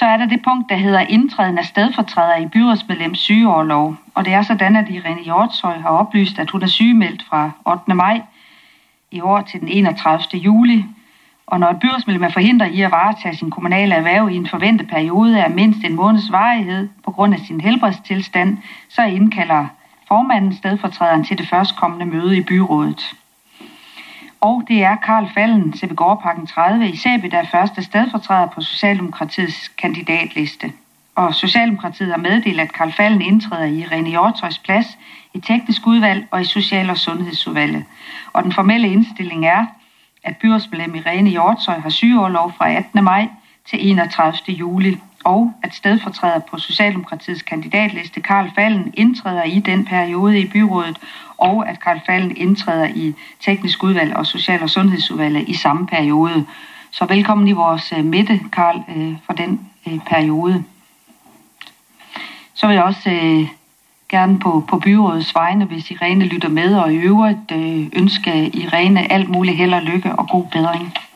Så er der det punkt, der hedder indtræden af stedfortræder i byrådsmedlems sygeorlov. Og det er sådan, at Irene Hjortshøj har oplyst, at hun er sygemeldt fra 8. maj i år til den 31. juli. Og når et byrådsmedlem er forhindret i at varetage sin kommunale erhverv i en forventet periode af mindst en måneds varighed på grund af sin helbredstilstand, så indkalder formanden stedfortræderen til det førstkommende møde i byrådet. Og det er Karl Fallen, Sæbegårdparken 30 i Sæby, der er første stedfortræder på Socialdemokratiets kandidatliste. Og Socialdemokratiet har meddelt, at Karl Fallen indtræder i Irene Hjortshøjs plads i teknisk udvalg og i social- og sundhedsudvalget. Og den formelle indstilling er, at byrådsmedlem Irene Hjortshøj har sygeorlov fra 18. maj til 31. juli, og at stedfortræder på Socialdemokratiets kandidatliste Karl Fallen indtræder i den periode i byrådet, og at Karl Fallen indtræder i teknisk udvalg og social- og sundhedsudvalget i samme periode. Så velkommen i vores midte, Karl, for den periode. Så vil jeg også gerne på byrådets vegne, hvis Irene lytter med, og i øvrigt ønske Irene alt muligt held og lykke og god bedring.